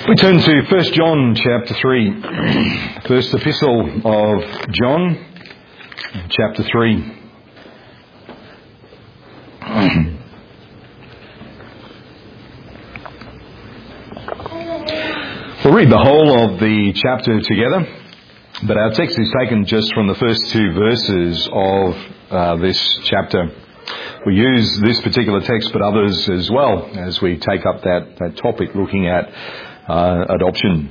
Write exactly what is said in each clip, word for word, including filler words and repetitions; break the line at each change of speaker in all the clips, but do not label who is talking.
We turn to First John chapter three, first epistle of John, chapter three. We'll read the whole of the chapter together, but our text is taken just from the first two verses of uh, this chapter. We use this particular text, but others as well, as we take up that, that topic looking at uh, adoption.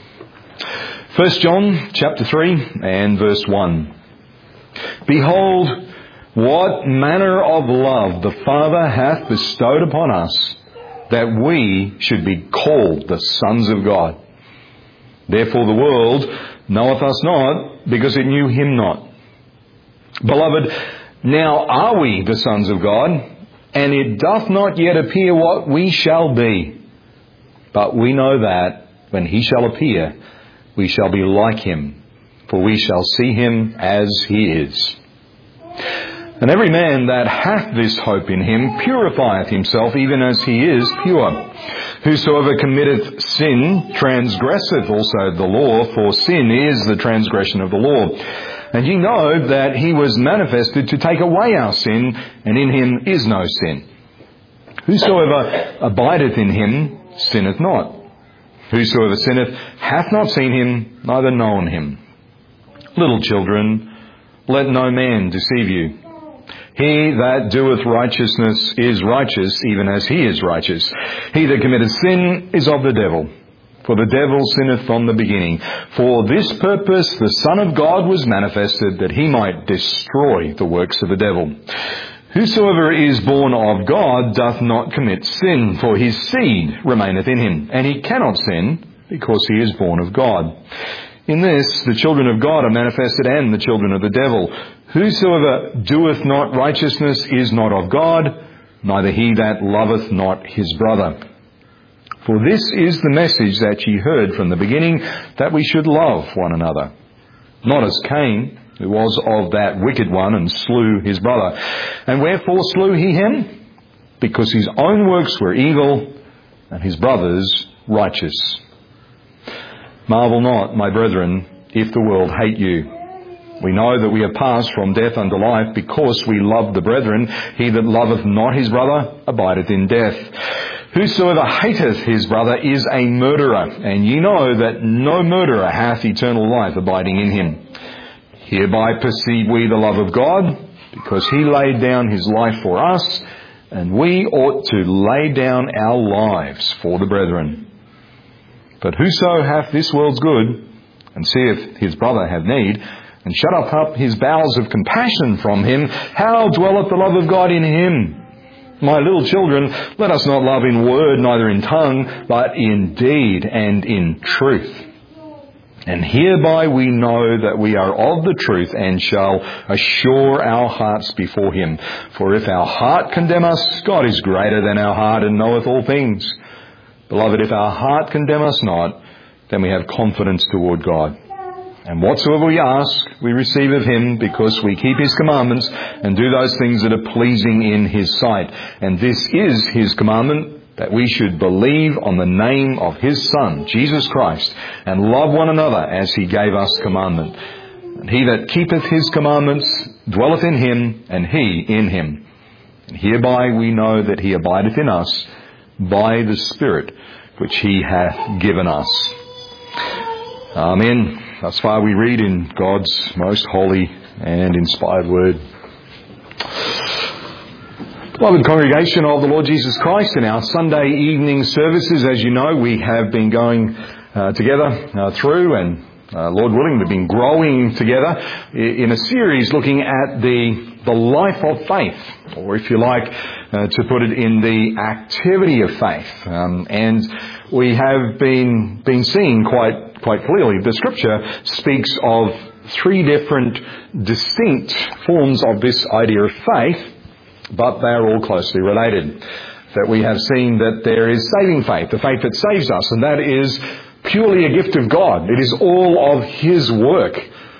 First John chapter three and verse one. Behold, what manner of love the Father hath bestowed upon us, that we should be called the sons of God. Therefore the world knoweth us not, because it knew him not. Beloved, now are we the sons of God, and it doth not yet appear what we shall be. But we know that when he shall appear, we shall be like him, for we shall see him as he is. And every man that hath this hope in him purifieth himself even as he is pure. Whosoever committeth sin transgresseth also the law, for sin is the transgression of the law. And ye know that he was manifested to take away our sin, and in him is no sin. Whosoever abideth in him sinneth not. Whosoever sinneth hath not seen him, neither known him. Little children, let no man deceive you. He that doeth righteousness is righteous, even as he is righteous. He that committeth sin is of the devil. For the devil sinneth from the beginning. For this purpose the Son of God was manifested, that he might destroy the works of the devil. Whosoever is born of God doth not commit sin, for his seed remaineth in him, and he cannot sin, because he is born of God. In this the children of God are manifested, and the children of the devil. Whosoever doeth not righteousness is not of God, neither he that loveth not his brother. For this is the message that ye heard from the beginning, that we should love one another. Not as Cain, who was of that wicked one, and slew his brother. And wherefore slew he him? Because his own works were evil, and his brother's righteous. Marvel not, my brethren, if the world hate you. We know that we have passed from death unto life, because we love the brethren. He that loveth not his brother abideth in death. Whosoever hateth his brother is a murderer, and ye know that no murderer hath eternal life abiding in him. Hereby perceive we the love of God, because he laid down his life for us, and we ought to lay down our lives for the brethren. But whoso hath this world's good, and seeth his brother have need, and shut up his bowels of compassion from him, how dwelleth the love of God in him? My little children, let us not love in word, neither in tongue, but in deed and in truth. And hereby we know that we are of the truth, and shall assure our hearts before him. For if our heart condemn us, God is greater than our heart, and knoweth all things. Beloved, if our heart condemn us not, then we have confidence toward God. And whatsoever we ask, we receive of him, because we keep his commandments, and do those things that are pleasing in his sight. And this is his commandment, that we should believe on the name of his Son, Jesus Christ, and love one another as he gave us commandment. And he that keepeth his commandments dwelleth in him, and he in him. And hereby we know that he abideth in us, by the Spirit which he hath given us. Amen. Thus far we read in God's most holy and inspired word. Beloved congregation of the Lord Jesus Christ, in our Sunday evening services, as you know, we have been going uh, together uh, through, and uh, Lord willing, we've been growing together in a series looking at the the life of faith, or if you like, uh, to put it in the activity of faith. Um, and we have been been seeing quite quite clearly the Scripture speaks of three different distinct forms of this idea of faith, but they are all closely related. That we have seen that there is saving faith, the faith that saves us, and that is purely a gift of God. It is all of his work.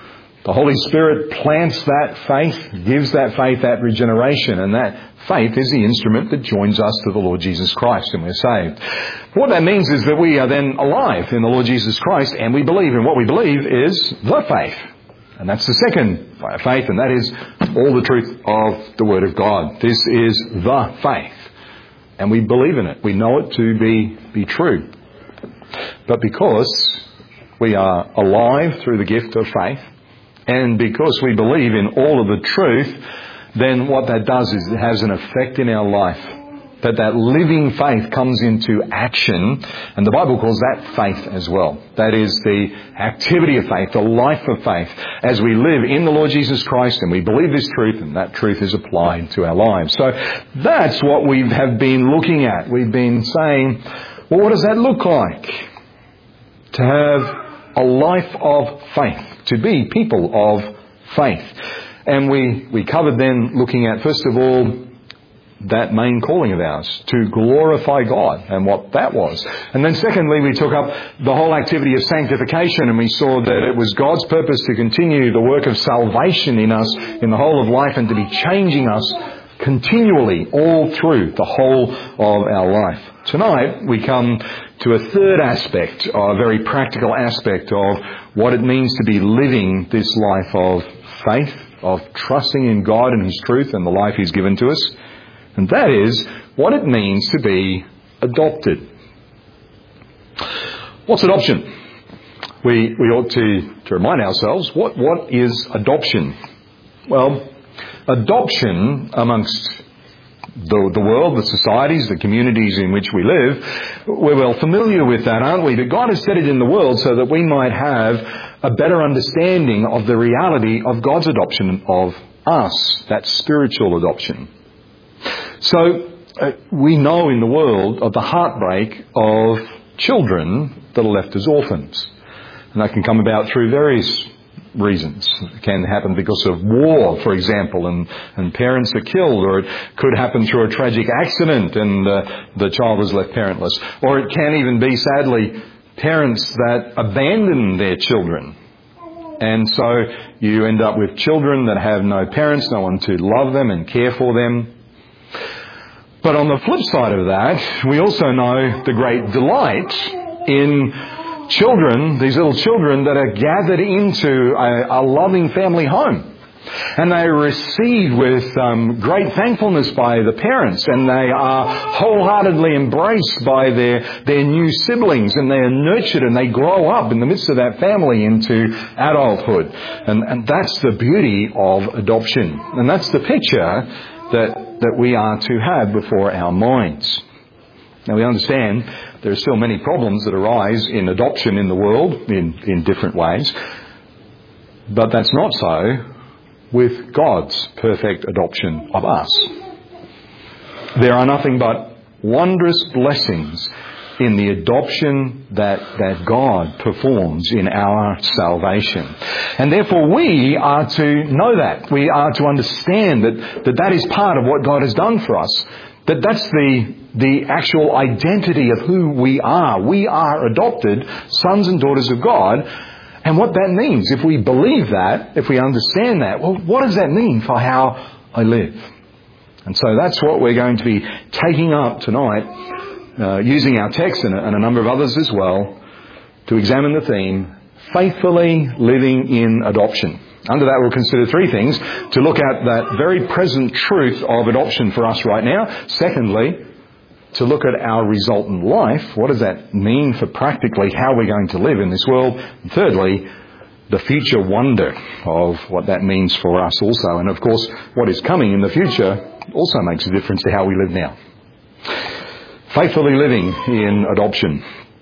The Holy Spirit plants that faith, gives that faith that regeneration, and that faith is the instrument that joins us to the Lord Jesus Christ, and we're saved. What that means is that we are then alive in the Lord Jesus Christ, and we believe, and what we believe is the faith. And that's the second faith, and that is all the truth of the Word of God. This is the faith. And we believe in it. We know it to be, be true. But because we are alive through the gift of faith, and because we believe in all of the truth, then what that does is it has an effect in our life. That that living faith comes into action, and the Bible calls that faith as well. That is the activity of faith, the life of faith, as we live in the Lord Jesus Christ and we believe this truth, and that truth is applied to our lives. So that's what we have been looking at. We've been saying, well, what does that look like? To have a life of faith, to be people of faith. And we, we covered then looking at, first of all, that main calling of ours, to glorify God, and what that was. And then secondly, we took up the whole activity of sanctification, and we saw that it was God's purpose to continue the work of salvation in us, in the whole of life, and to be changing us continually all through the whole of our life. Tonight, we come to a third aspect, a very practical aspect of what it means to be living this life of faith, of trusting in God and His truth and the life He's given to us. And that is what it means to be adopted. What's adoption? We we ought to, to remind ourselves, what, what is adoption? Well, adoption amongst the, the world, the societies, the communities in which we live, we're well familiar with that, aren't we? But God has set it in the world so that we might have a better understanding of the reality of God's adoption of us, that spiritual adoption. So uh, we know in the world of the heartbreak of children that are left as orphans. And that can come about through various reasons. It can happen because of war, for example, and, and parents are killed. Or it could happen through a tragic accident and uh, the child is left parentless. Or it can even be, sadly, parents that abandon their children. And so you end up with children that have no parents, no one to love them and care for them. But on the flip side of that, we also know the great delight in children, these little children that are gathered into a, a loving family home. And they are received with um, great thankfulness by the parents, and they are wholeheartedly embraced by their, their new siblings, and they are nurtured and they grow up in the midst of that family into adulthood. And, and that's the beauty of adoption. And that's the picture that that we are to have before our minds. Now we understand there are still many problems that arise in adoption in the world in, in different ways. But that's not so with God's perfect adoption of us. There are nothing but wondrous blessings in the adoption that, that God performs in our salvation. And therefore we are to know that. We are to understand that that, that is part of what God has done for us. That that's the, the actual identity of who we are. We are adopted sons and daughters of God. And what that means, if we believe that, if we understand that, well, what does that mean for how I live? And so that's what we're going to be taking up tonight, Uh, using our text and a, and a number of others as well, to examine the theme, faithfully living in adoption. Under that we'll consider three things. To look at that very present truth of adoption for us right now. Secondly, to look at our resultant life. What does that mean for practically how we're going to live in this world? And thirdly, the future wonder of what that means for us also. And of course, what is coming in the future also makes a difference to how we live now. Faithfully living in adoption.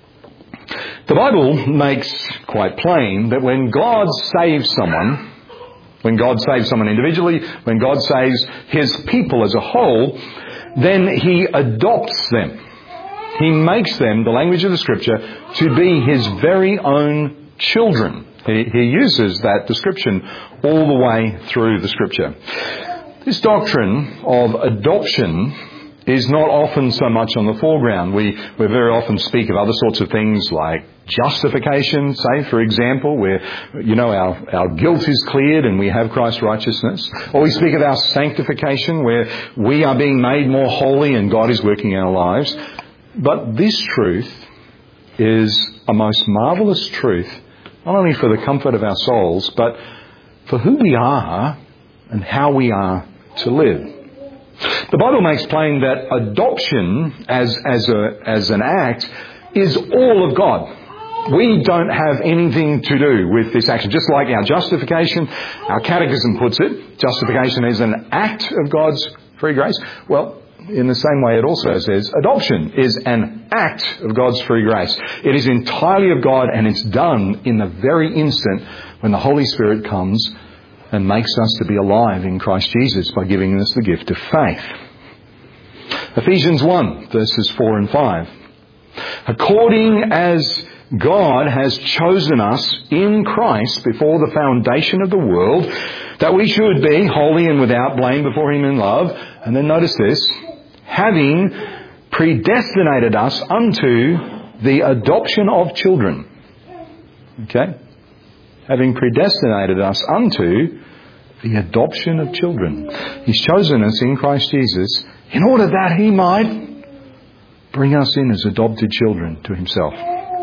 The Bible makes quite plain that when God saves someone, when God saves someone individually, when God saves His people as a whole, then He adopts them. He makes them, the language of the Scripture, to be His very own children. He, he uses that description all the way through the Scripture. This doctrine of adoption is not often so much on the foreground. We, we very often speak of other sorts of things like justification, say, for example, where, you know, our, our guilt is cleared and we have Christ's righteousness. Or we speak of our sanctification, where we are being made more holy and God is working in our lives. But this truth is a most marvellous truth, not only for the comfort of our souls, but for who we are and how we are to live. The Bible makes plain that adoption as, as, a, as an act is all of God. We don't have anything to do with this action. Just like our justification, our catechism puts it, justification is an act of God's free grace. Well, in the same way it also says adoption is an act of God's free grace. It is entirely of God, and it's done in the very instant when the Holy Spirit comes and makes us to be alive in Christ Jesus by giving us the gift of faith. Ephesians one, verses four and five. According as God has chosen us in Christ before the foundation of the world, that we should be holy and without blame before Him in love. And then notice this, having predestinated us unto the adoption of children. Okay? Having predestinated us unto the adoption of children. He's chosen us in Christ Jesus in order that He might bring us in as adopted children to Himself.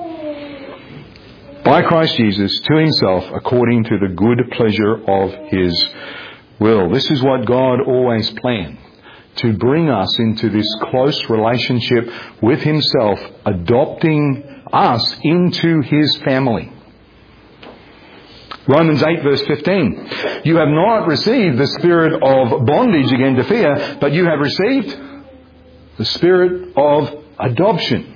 By Christ Jesus to Himself according to the good pleasure of His will. This is what God always planned, to bring us into this close relationship with Himself, adopting us into His family. Romans eight verse fifteen. You have not received the spirit of bondage again to fear, but you have received the spirit of adoption,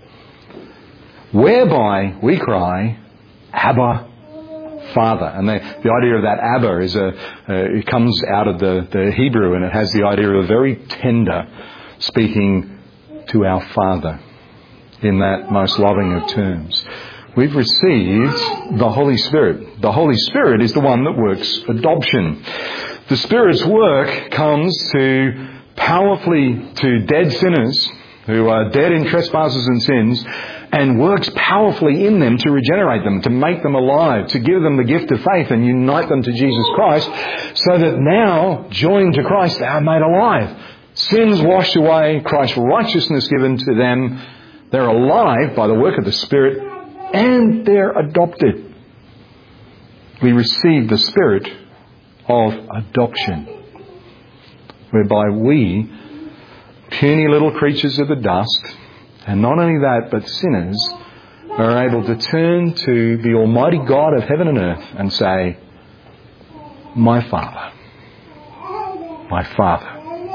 whereby we cry, Abba, Father. And the, the idea of that Abba is a, uh, it comes out of the, the Hebrew, and it has the idea of a very tender speaking to our Father in that most loving of terms. We've received the Holy Spirit. The Holy Spirit is the one that works adoption. The Spirit's work comes to powerfully to dead sinners who are dead in trespasses and sins, and works powerfully in them to regenerate them, to make them alive, to give them the gift of faith and unite them to Jesus Christ, so that now, joined to Christ, they are made alive. Sins washed away, Christ's righteousness given to them. They're alive by the work of the Spirit, and they're adopted. We receive the Spirit of adoption, whereby we, puny little creatures of the dust, and not only that, but sinners, are able to turn to the Almighty God of heaven and earth and say, my Father, my Father.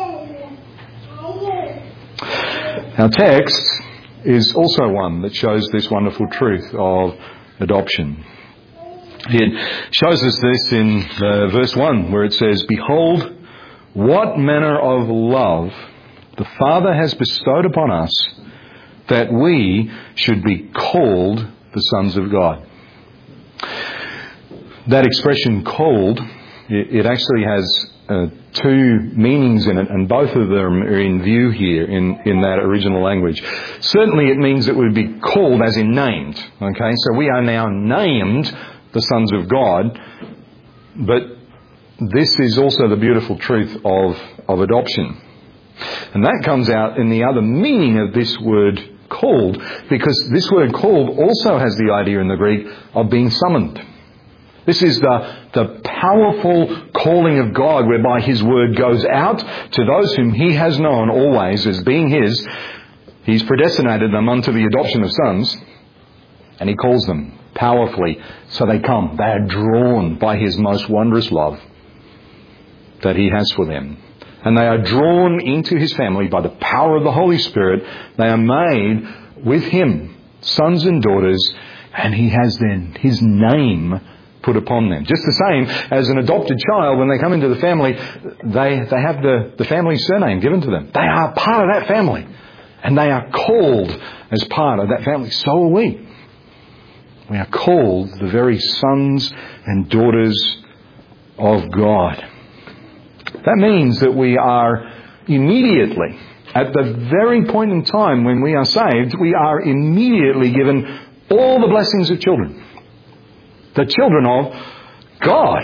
Our text is also one that shows this wonderful truth of adoption. It shows us this in uh, verse one, where it says, behold, what manner of love the Father has bestowed upon us, that we should be called the sons of God. That expression called, it, it actually has uh, two meanings in it, and both of them are in view here in, in that original language. Certainly it means that we'd be called as in named. Okay, so we are now named the sons of God, but this is also the beautiful truth of, of adoption. And that comes out in the other meaning of this word called, because this word called also has the idea in the Greek of being summoned. This is the, the powerful calling of God, whereby His word goes out to those whom He has known always as being His. He's predestinated them unto the adoption of sons, and He calls them powerfully. So they come. They are drawn by His most wondrous love that He has for them. And they are drawn into His family by the power of the Holy Spirit. They are made with Him sons and daughters, and He has then His name put upon them. Just the same as an adopted child, when they come into the family, they, they have the, the family surname given to them. They are part of that family, and they are called as part of that family. So are we. We are called the very sons and daughters of God. That means that we are immediately At the very point in time when we are saved, we are immediately given all the blessings of children. The children of God.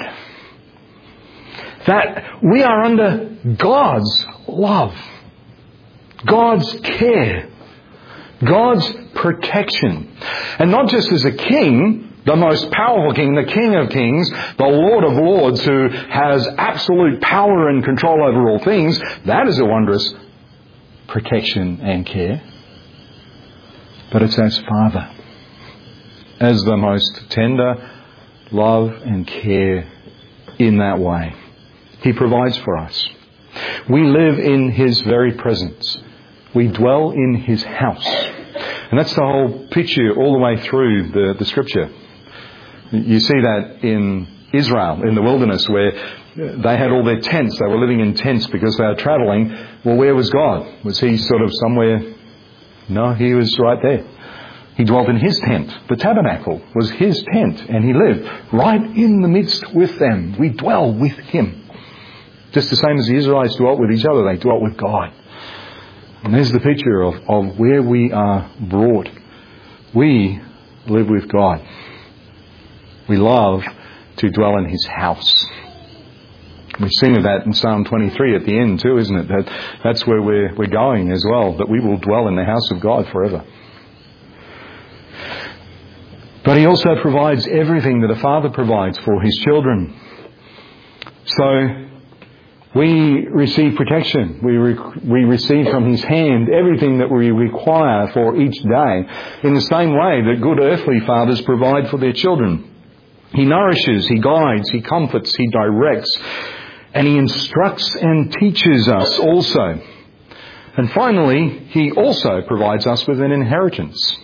That we are under God's love, God's care, God's protection. And not just as a king, the most powerful king, the King of Kings, the Lord of Lords, who has absolute power and control over all things. That is a wondrous protection and care. But it's as Father, as the most tender love and care in that way. He provides for us. We live in His very presence. We dwell in His house. And that's the whole picture all the way through the, the Scripture. You see that in Israel, in the wilderness, where they had all their tents. They were living in tents because they were travelling. Well, where was God? Was He sort of somewhere? No, He was right there. He dwelt in His tent. The tabernacle was His tent, and He lived right in the midst with them. We dwell with Him. Just the same as the Israelites dwelt with each other, they dwelt with God. And there's the picture of, of where we are brought. We live with God. We love to dwell in His house. We sing of that in Psalm twenty-three at the end too, isn't it? That that's where we're, we're going as well, that we will dwell in the house of God forever. But He also provides everything that a father provides for his children. So we receive protection. We rec- we receive from His hand everything that we require for each day, in the same way that good earthly fathers provide for their children. He nourishes, He guides, He comforts, He directs, and He instructs and teaches us also. And finally, He also provides us with an inheritance.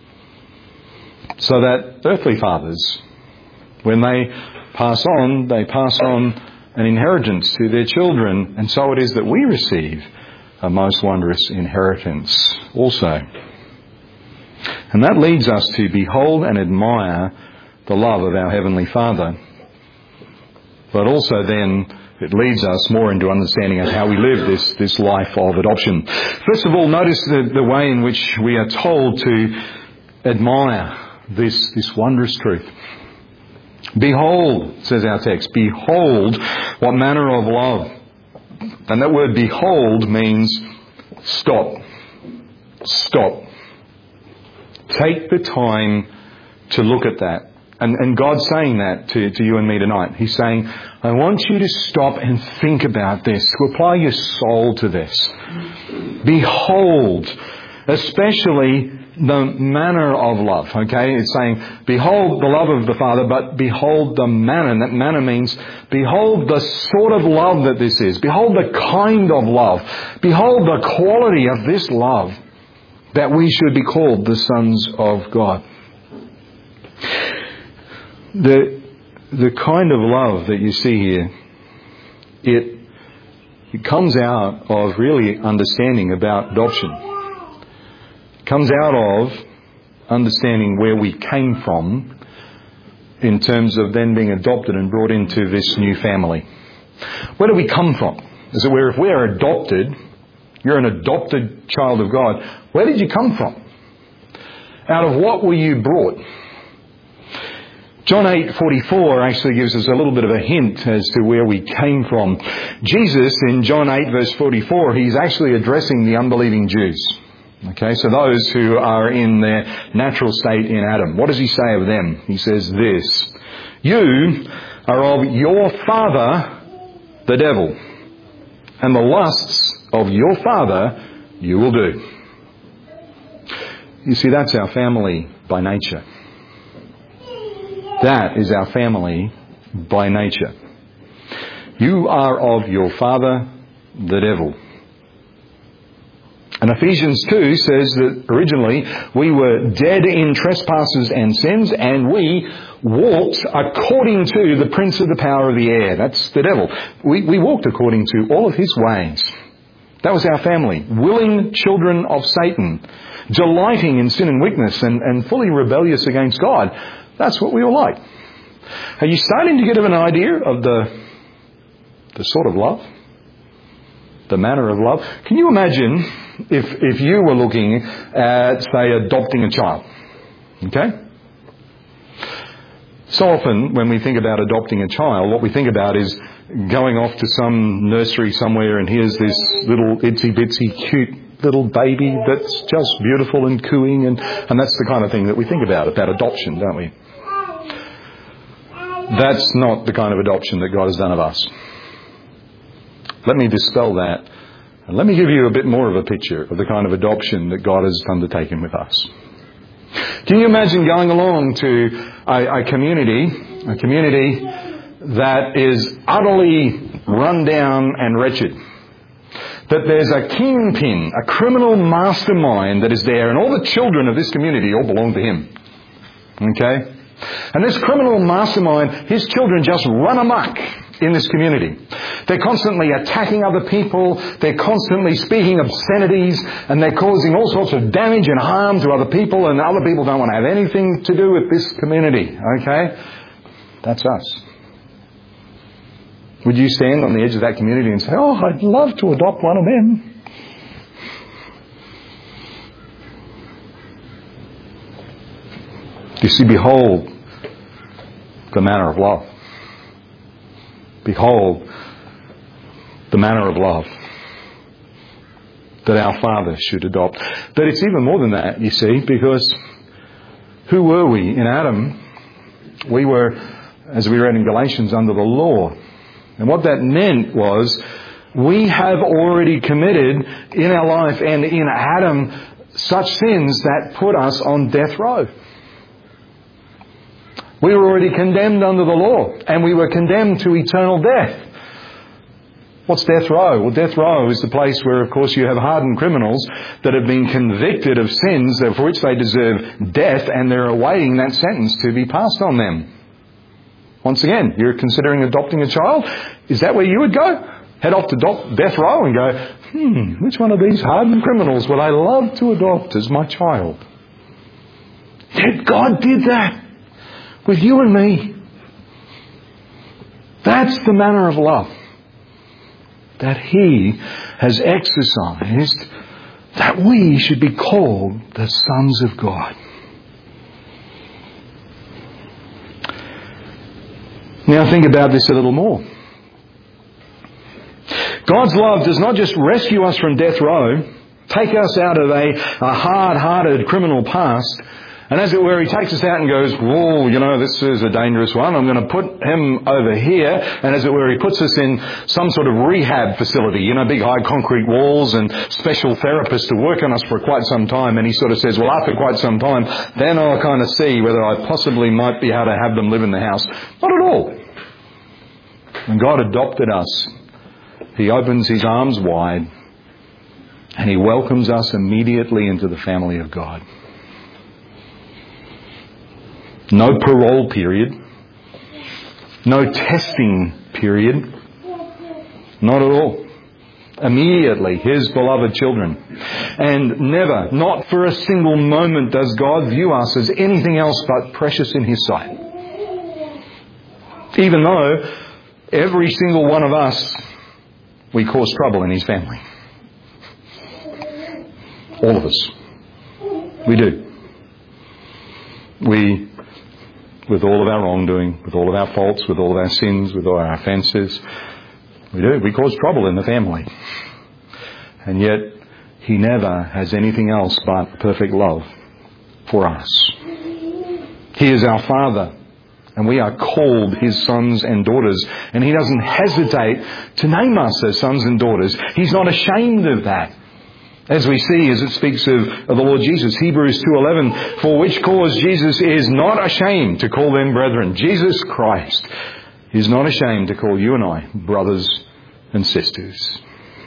So that earthly fathers, when they pass on, they pass on an inheritance to their children, and so it is that we receive a most wondrous inheritance also. And that leads us to behold and admire the love of our Heavenly Father. But also then it leads us more into understanding of how we live this, this life of adoption. First of all, notice the, the way in which we are told to admire this, this wondrous truth. Behold, says our text, behold what manner of love. And that word behold means stop. Stop. Take the time to look at that. And, and God's saying that to, to you and me tonight. He's saying, I want you to stop and think about this, to apply your soul to this. Behold, especially the manner of love, okay? It's saying, behold the love of the Father, but behold the manner. And that manner means, behold the sort of love that this is. Behold the kind of love. Behold the quality of this love, that we should be called the sons of God. The, the kind of love that you see here, it, it comes out of really understanding about adoption. Comes out of understanding where we came from in terms of then being adopted and brought into this new family. Where do we come from? As it were, if we are adopted, you're an adopted child of God, where did you come from? Out of what were you brought? John eight forty-four actually gives us a little bit of a hint as to where we came from. Jesus, in John eight verse forty-four, He's actually addressing the unbelieving Jews. Okay, so those who are in their natural state in Adam. What does He say of them? He says this, you are of your father, the devil, and the lusts of your father you will do. You see, that's our family by nature. That is our family by nature. You are of your father, the devil. And Ephesians two says that originally we were dead in trespasses and sins, and we walked according to the prince of the power of the air. That's the devil. We, we walked according to all of his ways. That was our family. Willing children of Satan, delighting in sin and weakness, and, and fully rebellious against God. That's what we were like. Are you starting to get an idea of the, the sort of love? The manner of love? Can you imagine if, if you were looking at, say, adopting a child. Okay? So often when we think about adopting a child, what we think about is going off to some nursery somewhere and here's this little itsy bitsy cute little baby that's just beautiful and cooing, and, and that's the kind of thing that we think about, about adoption, don't we? That's not the kind of adoption that God has done of us. Let me dispel that. And let me give you a bit more of a picture of the kind of adoption that God has undertaken with us. Can you imagine going along to a, a community, a community that is utterly run down and wretched? That there's a kingpin, a criminal mastermind that is there, and all the children of this community all belong to him. Okay? And this criminal mastermind, his children just run amok in this community. They're constantly attacking other people, they're constantly speaking obscenities, and they're causing all sorts of damage and harm to other people, and other people don't want to have anything to do with this community. Okay? That's us. Would you stand on the edge of that community and say, oh, I'd love to adopt one of them? You see, behold the manner of love. Behold the manner of love that our Father should adopt. But it's even more than that, you see, because who were we in Adam? We were, as we read in Galatians, under the law. And what that meant was we have already committed in our life and in Adam such sins that put us on death row. We were already condemned under the law, and we were condemned to eternal death. What's death row? Well, death row is the place where, of course, you have hardened criminals that have been convicted of sins for which they deserve death, and they're awaiting that sentence to be passed on them. Once again, you're considering adopting a child? Is that where you would go? Head off to do- death row and go, hmm, which one of these hardened criminals would I love to adopt as my child? Yet God did that with you and me. That's the manner of love that He has exercised, that we should be called the sons of God. Now think about this a little more. God's love does not just rescue us from death row, take us out of a, a hard-hearted criminal past, and as it were, He takes us out and goes, whoa, you know, this is a dangerous one. I'm going to put him over here. And as it were, He puts us in some sort of rehab facility, you know, big high concrete walls and special therapists to work on us for quite some time. And He sort of says, well, after quite some time, then I'll kind of see whether I possibly might be able to have them live in the house. Not at all. When God adopted us, He opens His arms wide and He welcomes us immediately into the family of God. No parole period. No testing period. Not at all. Immediately, His beloved children. And never, not for a single moment, does God view us as anything else but precious in His sight. Even though every single one of us, we cause trouble in His family. All of us. We do. We, with all of our wrongdoing, with all of our faults, with all of our sins, with all our offences, we do. We cause trouble in the family. And yet, He never has anything else but perfect love for us. He is our Father. And we are called His sons and daughters. And He doesn't hesitate to name us as sons and daughters. He's not ashamed of that. As we see, as it speaks of, of the Lord Jesus, Hebrews two eleven, for which cause Jesus is not ashamed to call them brethren. Jesus Christ is not ashamed to call you and I brothers and sisters.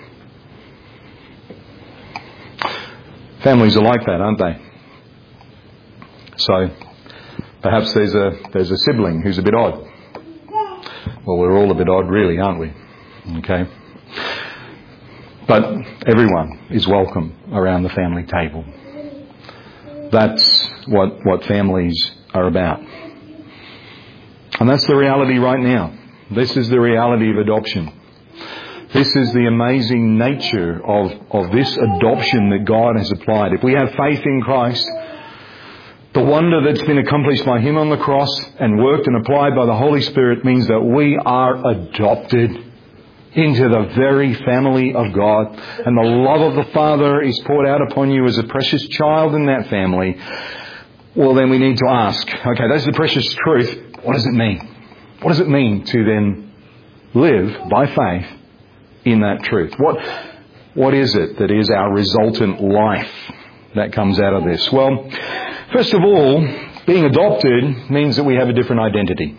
Families are like that, aren't they? So, perhaps there's a there's a sibling who's a bit odd. Well, we're all a bit odd, really, aren't we? Okay. But everyone is welcome around the family table. That's what what families are about. And that's the reality right now. This is the reality of adoption. This is the amazing nature of, of this adoption that God has applied. If we have faith in Christ, the wonder that's been accomplished by Him on the cross and worked and applied by the Holy Spirit means that we are adopted into the very family of God. And the love of the Father is poured out upon you as a precious child in that family. Well, then we need to ask, okay, that's the precious truth. What does it mean? What does it mean to then live by faith in that truth? What, what is it that is our resultant life that comes out of this? Well, first of all, being adopted means that we have a different identity.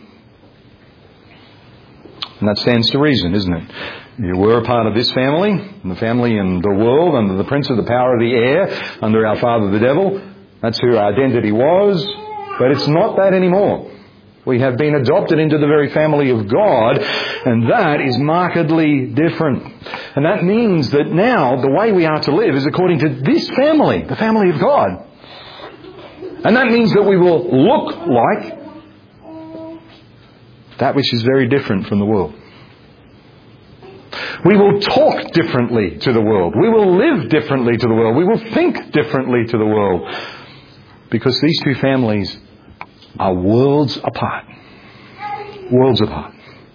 And that stands to reason, isn't it? You were a part of this family, the family in the world, under the prince of the power of the air, under our father the devil. That's who our identity was. But it's not that anymore. We have been adopted into the very family of God, and that is markedly different. And that means that now the way we are to live is according to this family, the family of God. And that means that we will look like that which is very different from the world. We will talk differently to the world. We will live differently to the world. We will think differently to the world. Because these two families are worlds apart. Worlds apart.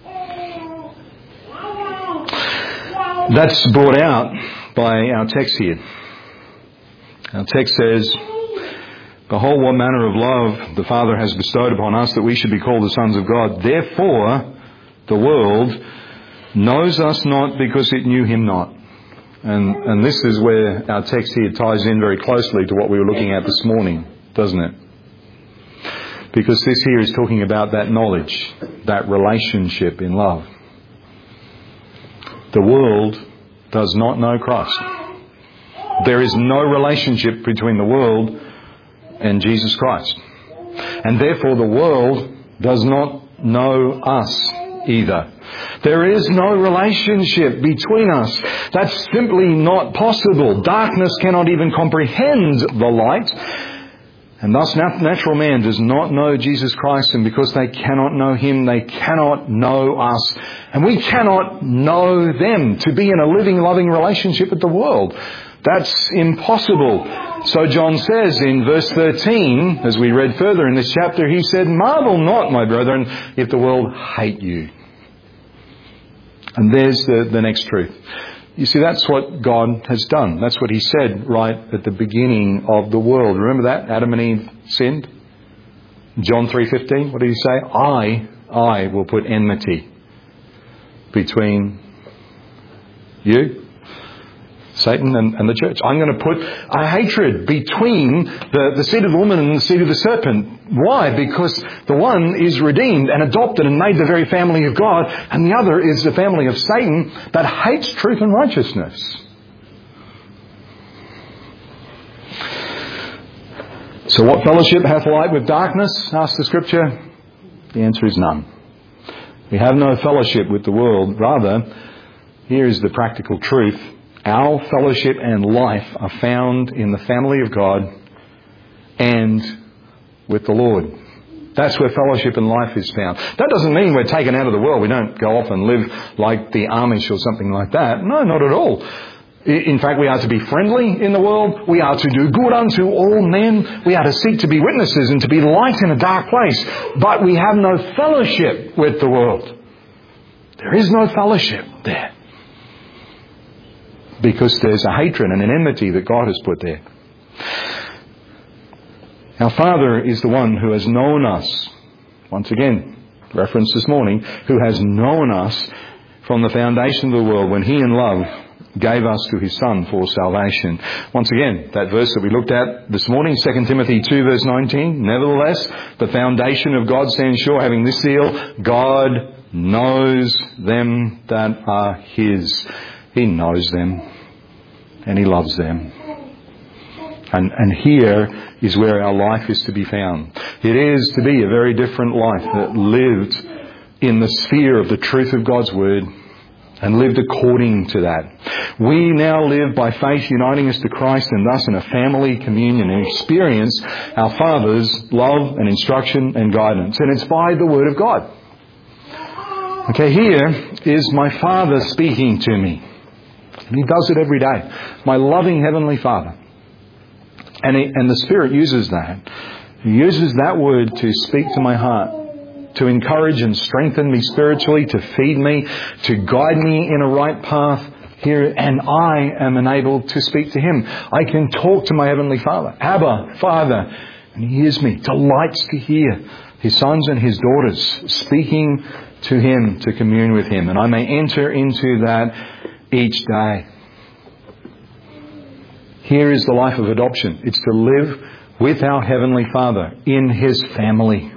That's brought out by our text here. Our text says, "Behold, what manner of love the Father has bestowed upon us, that we should be called the sons of God. Therefore, the world knows us not because it knew Him not." And, and this is where our text here ties in very closely to what we were looking at this morning, doesn't it? Because this here is talking about that knowledge, that relationship in love. The world does not know Christ. There is no relationship between the world and Jesus Christ. And therefore the world does not know us either. There is no relationship between us. That's simply not possible. Darkness cannot even comprehend the light. And thus natural man does not know Jesus Christ, and because they cannot know Him, they cannot know us. And we cannot know them to be in a living, loving relationship with the world. That's impossible. So John says in verse thirteen, as we read further in this chapter, he said, "Marvel not, my brethren, if the world hate you." And there's the, the next truth. You see, that's what God has done. That's what He said right at the beginning of the world. Remember that? Adam and Eve sinned. John three fifteen, what did He say? I, I will put enmity between you, Satan, and, and the church. I'm going to put a hatred between the, the seed of the woman and the seed of the serpent. Why? Because the one is redeemed and adopted and made the very family of God, and the other is the family of Satan that hates truth and righteousness. So what fellowship hath light with darkness? Asks the Scripture. The answer is none. We have no fellowship with the world. Rather, here is the practical truth. Our fellowship and life are found in the family of God and with the Lord. That's where fellowship and life is found. That doesn't mean we're taken out of the world. We don't go off and live like the Amish or something like that. No, not at all. In fact, we are to be friendly in the world. We are to do good unto all men. We are to seek to be witnesses and to be light in a dark place. But we have no fellowship with the world. There is no fellowship there. Because there's a hatred and an enmity that God has put there. Our Father is the one who has known us. Once again, reference this morning, who has known us from the foundation of the world when He in love gave us to His Son for salvation. Once again, that verse that we looked at this morning, Second Timothy two verse nineteen. Nevertheless, the foundation of God stands sure, having this seal, God knows them that are His. He knows them and He loves them. And, and here is where our life is to be found. It is to be a very different life that lived in the sphere of the truth of God's Word and lived according to that. We now live by faith uniting us to Christ, and thus in a family communion and experience our Father's love and instruction and guidance. And it's by the Word of God. Okay, here is my Father speaking to me. And He does it every day. My loving Heavenly Father. And, he, and the Spirit uses that. He uses that word to speak to my heart, to encourage and strengthen me spiritually, to feed me, to guide me in a right path here. And I am enabled to speak to Him. I can talk to my Heavenly Father. Abba, Father. And He hears me. Delights to hear His sons and His daughters speaking to Him, to commune with Him. And I may enter into that each day. Here is the life of adoption. It's to live with our Heavenly Father in His family.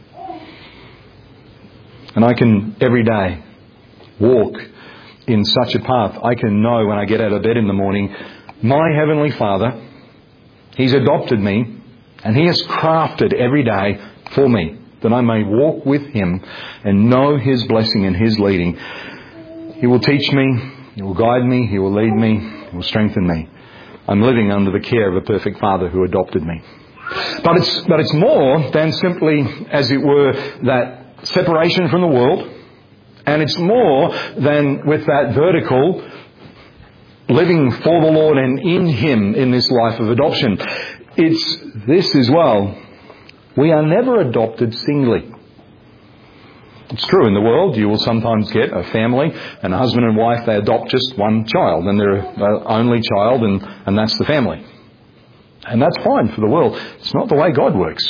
And I can every day walk in such a path. I can know when I get out of bed in the morning, my Heavenly Father, He's adopted me and He has crafted every day for me that I may walk with Him and know His blessing and His leading. He will teach me, He will guide me, He will lead me, He will strengthen me. I'm living under the care of a perfect Father who adopted me. But it's, but it's more than simply, as it were, that separation from the world. And it's more than with that vertical living for the Lord and in Him in this life of adoption. It's this as well. We are never adopted singly. It's true in the world. You will sometimes get a family, and a husband and wife, they adopt just one child, and they're the only child, and, and that's the family. And that's fine for the world. It's not the way God works.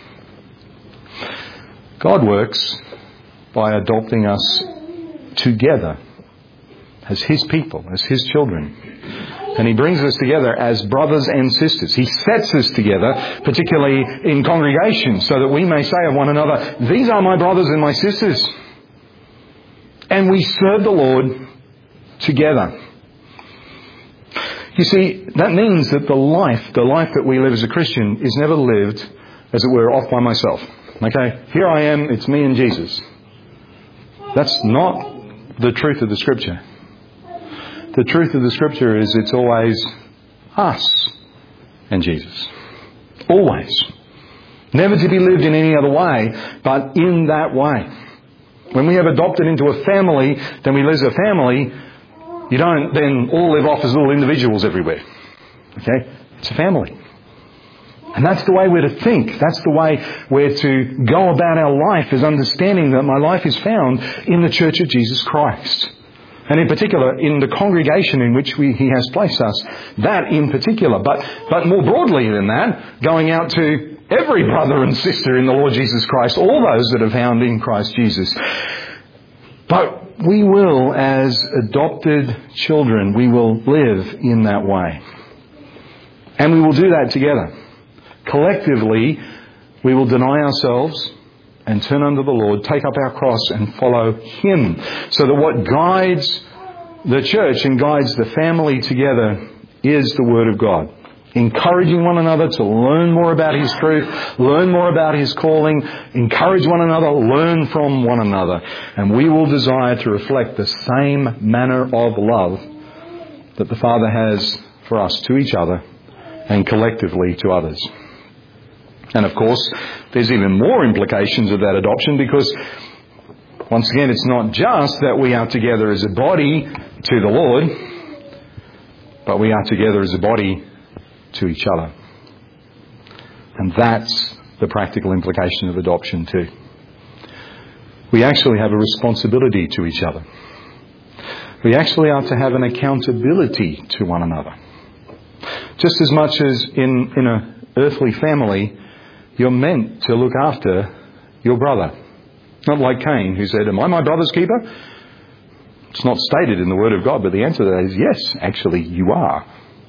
God works by adopting us together as His people, as His children. And He brings us together as brothers and sisters. He sets us together, particularly in congregations, so that we may say of one another, these are my brothers and my sisters. And we serve the Lord together. You see, that means that the life, the life that we live as a Christian is never lived, as it were, off by myself. Okay, here I am, it's me and Jesus. That's not the truth of the Scripture. The truth of the Scripture is it's always us and Jesus. Always. Never to be lived in any other way, but in that way. When we have adopted into a family, then we live as a family. You don't then all live off as little individuals everywhere. Okay? It's a family. And that's the way we're to think. That's the way we're to go about our life, is understanding that my life is found in the Church of Jesus Christ. And in particular, in the congregation in which we, He has placed us. That in particular. But, but more broadly than that, going out to every brother and sister in the Lord Jesus Christ. All those that are found in Christ Jesus. But we will, as adopted children, we will live in that way. And we will do that together. Collectively, we will deny ourselves and turn unto the Lord, take up our cross and follow Him. So that what guides the church and guides the family together is the Word of God. Encouraging one another to learn more about His truth, learn more about His calling, encourage one another, learn from one another. And we will desire to reflect the same manner of love that the Father has for us to each other and collectively to others. And of course, there's even more implications of that adoption, because once again, it's not just that we are together as a body to the Lord, but we are together as a body to each other. And that's the practical implication of adoption too. We actually have a responsibility to each other. We actually are to have an accountability to one another. Just as much as in, in an earthly family, you're meant to look after your brother. Not like Cain, who said, am I my brother's keeper? It's not stated in the Word of God, but the answer to that is yes, actually you are.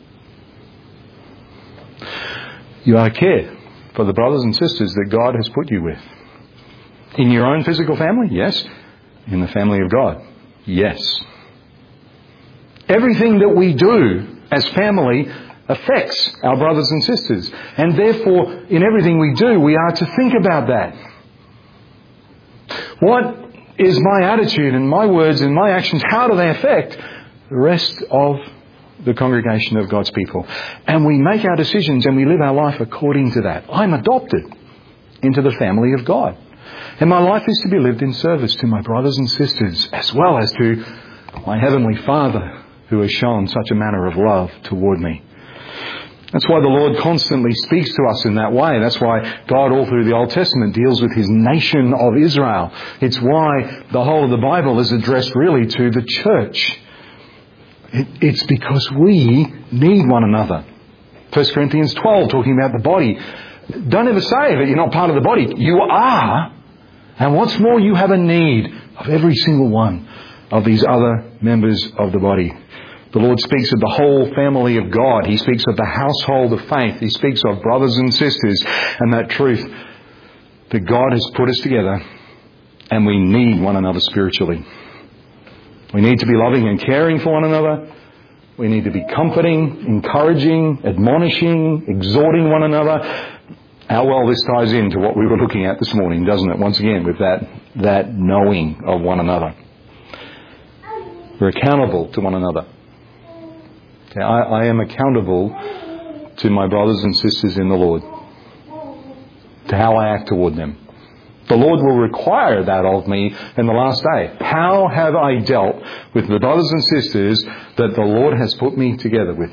You are to care for the brothers and sisters that God has put you with. In your own physical family? Yes. In the family of God? Yes. Everything that we do as family affects our brothers and sisters. And therefore, in everything we do, we are to think about that. What is my attitude and my words and my actions? How do they affect the rest of the congregation of God's people? And we make our decisions and we live our life according to that. I'm adopted into the family of God. And my life is to be lived in service to my brothers and sisters, as well as to my Heavenly Father, who has shown such a manner of love toward me. That's why the Lord constantly speaks to us in that way. That's why God all through the Old Testament deals with His nation of Israel. It's why the whole of the Bible is addressed really to the church. It, it's because we need one another. First Corinthians twelve, talking about the body. Don't ever say that you're not part of the body. You are. And what's more, you have a need of every single one of these other members of the body. The Lord speaks of the whole family of God. He speaks of the household of faith. He speaks of brothers and sisters and that truth that God has put us together, and we need one another spiritually. We need to be loving and caring for one another. We need to be comforting, encouraging, admonishing, exhorting one another. How well this ties into what we were looking at this morning, doesn't it? Once again, with that, that knowing of one another. We're accountable to one another. Okay, I, I am accountable to my brothers and sisters in the Lord, to how I act toward them. The Lord will require that of me in the last day. How have I dealt with the brothers and sisters that the Lord has put me together with?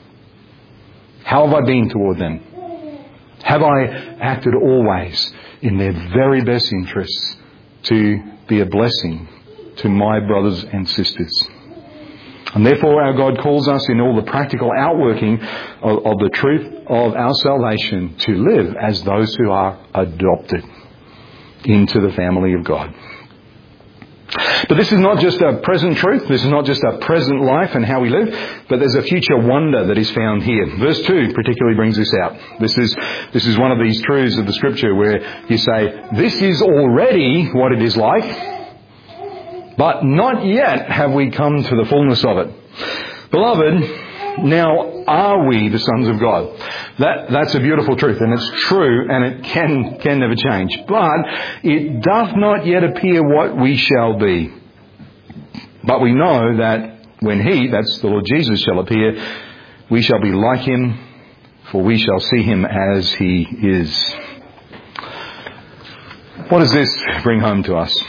How have I been toward them? Have I acted always in their very best interests to be a blessing to my brothers and sisters? And therefore our God calls us in all the practical outworking of, of the truth of our salvation to live as those who are adopted into the family of God. But this is not just a present truth. This is not just a present life and how we live, but there's a future wonder that is found here. Verse two particularly brings this out. This is, this is one of these truths of the Scripture where you say, this is already what it is like, but not yet have we come to the fullness of it. Beloved, now are we the sons of God? That, that's a beautiful truth, and it's true, and it can, can never change. But it doth not yet appear what we shall be. But we know that when He, that's the Lord Jesus, shall appear, we shall be like Him, for we shall see Him as He is. What does this bring home to us?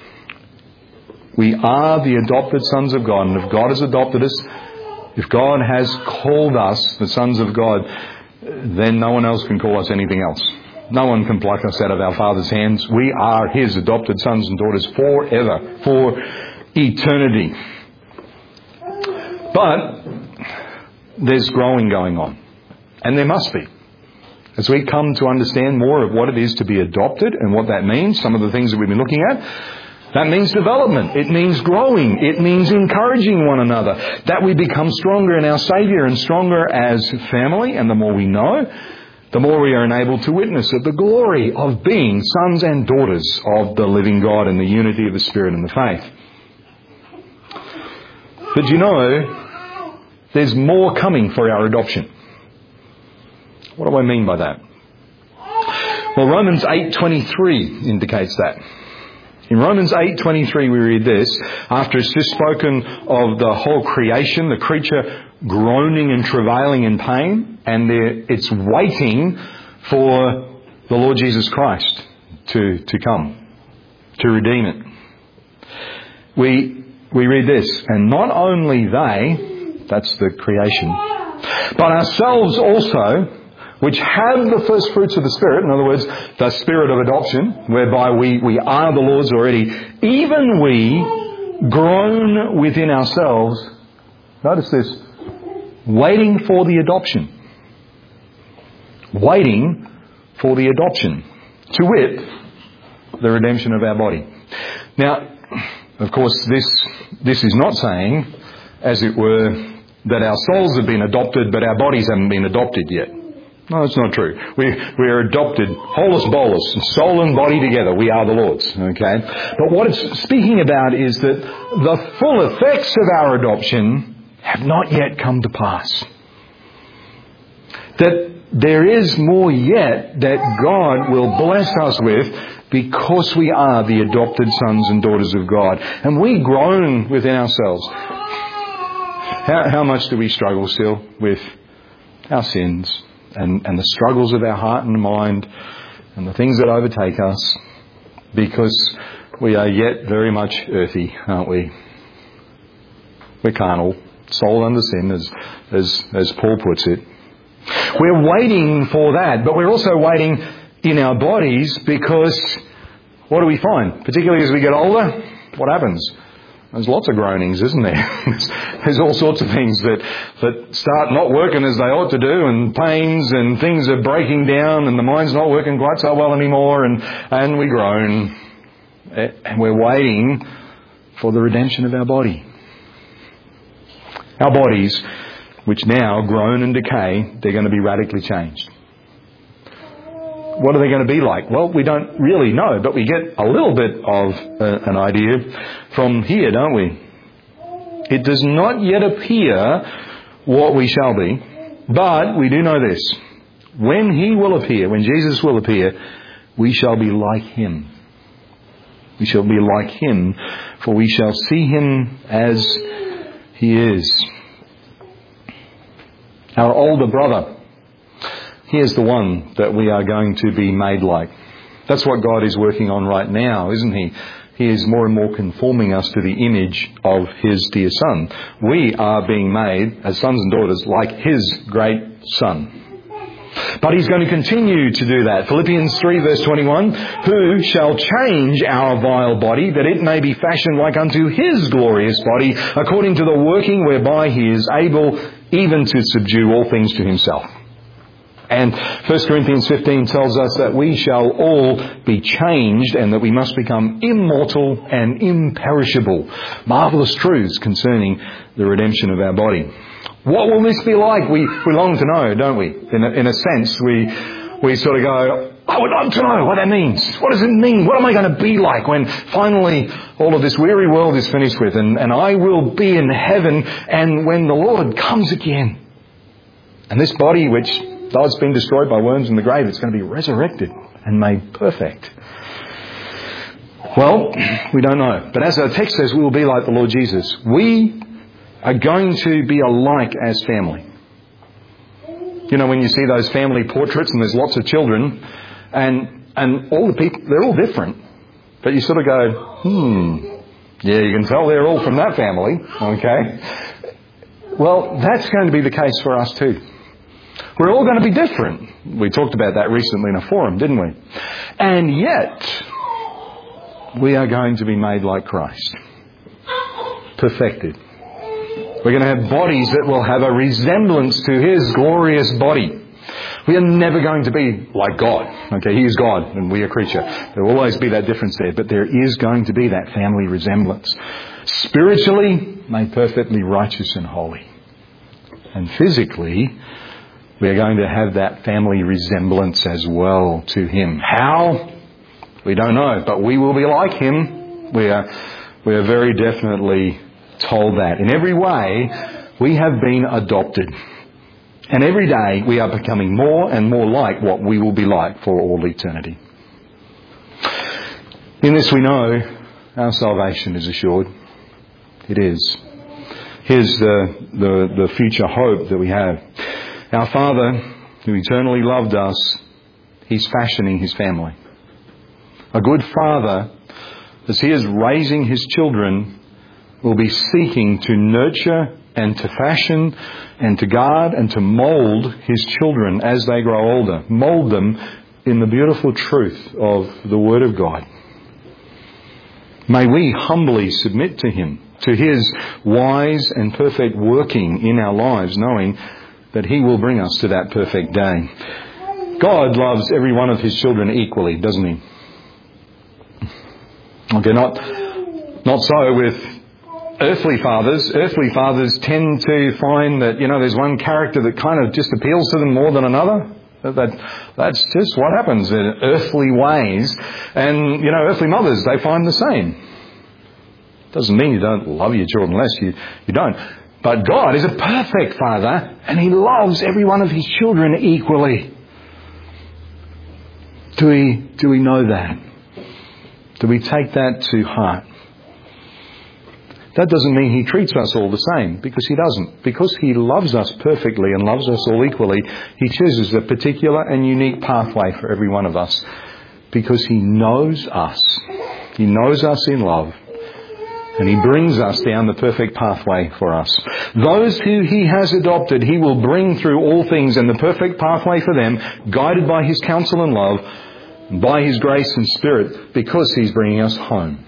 We are the adopted sons of God, and if God has adopted us, if God has called us the sons of God, then no one else can call us anything else. No one can pluck us out of our Father's hands. We are His adopted sons and daughters forever, for eternity. But there's growing going on, and there must be. As we come to understand more of what it is to be adopted and what that means, some of the things that we've been looking at, that means development. It means growing. It means encouraging one another. That we become stronger in our Saviour and stronger as family. And the more we know, the more we are enabled to witness at the glory of being sons and daughters of the living God in the unity of the Spirit and the faith. But you know, there's more coming for our adoption. What do I mean by that? Well, Romans eight twenty-three indicates that. In Romans eight twenty-three we read this, after it's just spoken of the whole creation, the creature groaning and travailing in pain, and it's waiting for the Lord Jesus Christ to, to come, to redeem it. We, we read this, and not only they, that's the creation, but ourselves also, which have the first fruits of the Spirit, in other words, the Spirit of adoption, whereby we, we are the Lord's already, even we groan within ourselves, notice this, waiting for the adoption. Waiting for the adoption. To wit, the redemption of our body. Now, of course, this, this is not saying, as it were, that our souls have been adopted, but our bodies haven't been adopted yet. No, it's not true. We, we are adopted, holus bolus, soul and body together. We are the Lord's, okay? But what it's speaking about is that the full effects of our adoption have not yet come to pass. That there is more yet that God will bless us with because we are the adopted sons and daughters of God. And we groan within ourselves. How, how much do we struggle still with our sins? And, and the struggles of our heart and mind and the things that overtake us. because we are yet very much earthy, aren't we? We're carnal, soul under sin, as, as, as Paul puts it. We're waiting for that, but we're also waiting in our bodies because what do we find? Particularly as we get older, what happens? There's lots of groanings, isn't there? There's all sorts of things that, that start not working as they ought to do, and pains and things are breaking down, and the mind's not working quite so well anymore, and, and we groan. And we're waiting for the redemption of our body. Our bodies, which now groan and decay, they're going to be radically changed. What are they going to be like? Well, we don't really know, but we get a little bit of uh, an idea from here, don't we? It does not yet appear what we shall be, but we do know this. When He will appear, when Jesus will appear, we shall be like Him. We shall be like Him, for we shall see Him as He is. Our older brother, he is the one that we are going to be made like. That's what God is working on right now, isn't He? He is more and more conforming us to the image of His dear Son. We are being made, as sons and daughters, like His great Son. But He's going to continue to do that. Philippians three verse twenty-one, who shall change our vile body, that it may be fashioned like unto His glorious body, according to the working whereby He is able even to subdue all things to Himself. And First Corinthians fifteen tells us that we shall all be changed and that we must become immortal and imperishable. Marvellous truths concerning the redemption of our body. What will this be like? We, we long to know, don't we? In a, in a sense, we, we sort of go, I would love to know what that means. What does it mean? What am I going to be like when finally all of this weary world is finished with, and, and I will be in heaven, and when the Lord comes again? And this body, which though it's been destroyed by worms in the grave, it's going to be resurrected and made perfect. Well, we don't know. But as our text says, we will be like the Lord Jesus. We are going to be alike as family. You know, when you see those family portraits and there's lots of children, and and all the people, they're all different. But you sort of go, hmm, yeah, you can tell they're all from that family, okay? Well, that's going to be the case for us too. We're all going to be different. We talked about that recently in a forum, didn't we? And yet, we are going to be made like Christ. Perfected. We're going to have bodies that will have a resemblance to His glorious body. We are never going to be like God. Okay, He is God and we are creature. There will always be that difference there, but there is going to be that family resemblance. Spiritually, made perfectly righteous and holy. And physically, we are going to have that family resemblance as well to Him. How? We don't know, but we will be like Him. We are, we are very definitely told that. In every way, we have been adopted. And every day we are becoming more and more like what we will be like for all eternity. In this we know our salvation is assured. It is. Here's the, the, the future hope that we have. Our Father, who eternally loved us, He's fashioning His family. A good father, as he is raising his children, will be seeking to nurture and to fashion and to guard and to mould his children as they grow older. Mould them in the beautiful truth of the Word of God. May we humbly submit to Him, to His wise and perfect working in our lives, knowing that He will bring us to that perfect day. God loves every one of His children equally, doesn't He? Okay, not, not so with earthly fathers. Earthly fathers tend to find that, you know, there's one character that kind of just appeals to them more than another. That, that's just what happens in earthly ways. And, you know, earthly mothers, they find the same. Doesn't mean you don't love your children less. You, you don't. But God is a perfect Father, and He loves every one of His children equally. Do we, do we know that? Do we take that to heart? That doesn't mean He treats us all the same, because He doesn't. Because He loves us perfectly and loves us all equally, He chooses a particular and unique pathway for every one of us because He knows us. He knows us in love. And He brings us down the perfect pathway for us. Those who He has adopted, He will bring through all things and the perfect pathway for them, guided by His counsel and love, by His grace and Spirit, because He's bringing us home.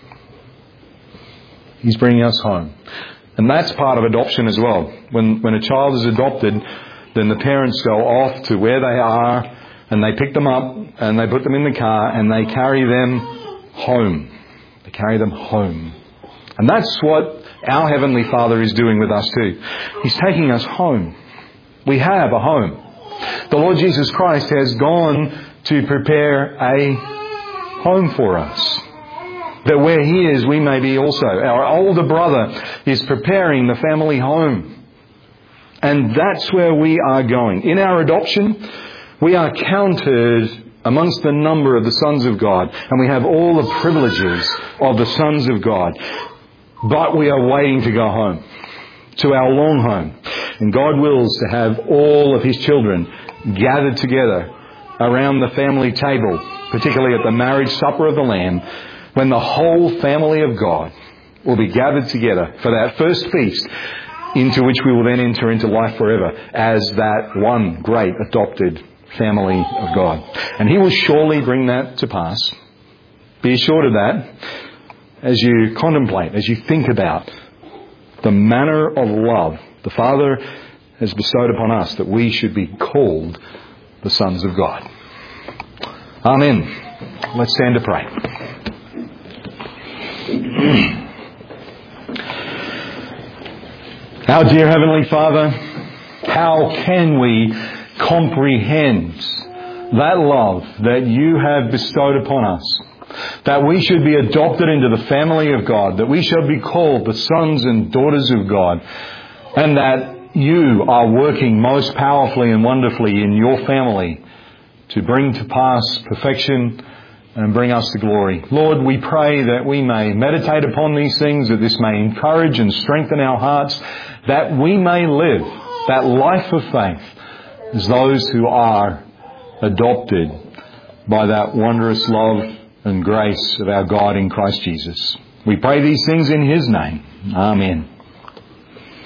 He's bringing us home. And that's part of adoption as well. When when a child is adopted, then the parents go off to where they are and they pick them up and they put them in the car and they carry them home. They carry them home. And that's what our Heavenly Father is doing with us too. He's taking us home. We have a home. The Lord Jesus Christ has gone to prepare a home for us, that where He is, we may be also. Our older brother is preparing the family home. And that's where we are going. In our adoption, we are counted amongst the number of the sons of God. And we have all the privileges of the sons of God. But we are waiting to go home, to our long home. And God wills to have all of His children gathered together around the family table, particularly at the marriage supper of the Lamb, when the whole family of God will be gathered together for that first feast, into which we will then enter into life forever as that one great adopted family of God. And He will surely bring that to pass. Be assured of that as you contemplate, as you think about the manner of love the Father has bestowed upon us, that we should be called the sons of God. Amen. Let's stand to pray. Our dear Heavenly Father, how can we comprehend that love that You have bestowed upon us, that we should be adopted into the family of God, that we shall be called the sons and daughters of God, and that You are working most powerfully and wonderfully in Your family to bring to pass perfection and bring us to glory. Lord, we pray that we may meditate upon these things, that this may encourage and strengthen our hearts, that we may live that life of faith as those who are adopted by that wondrous love and grace of our God in Christ Jesus. We pray these things in His name. Amen.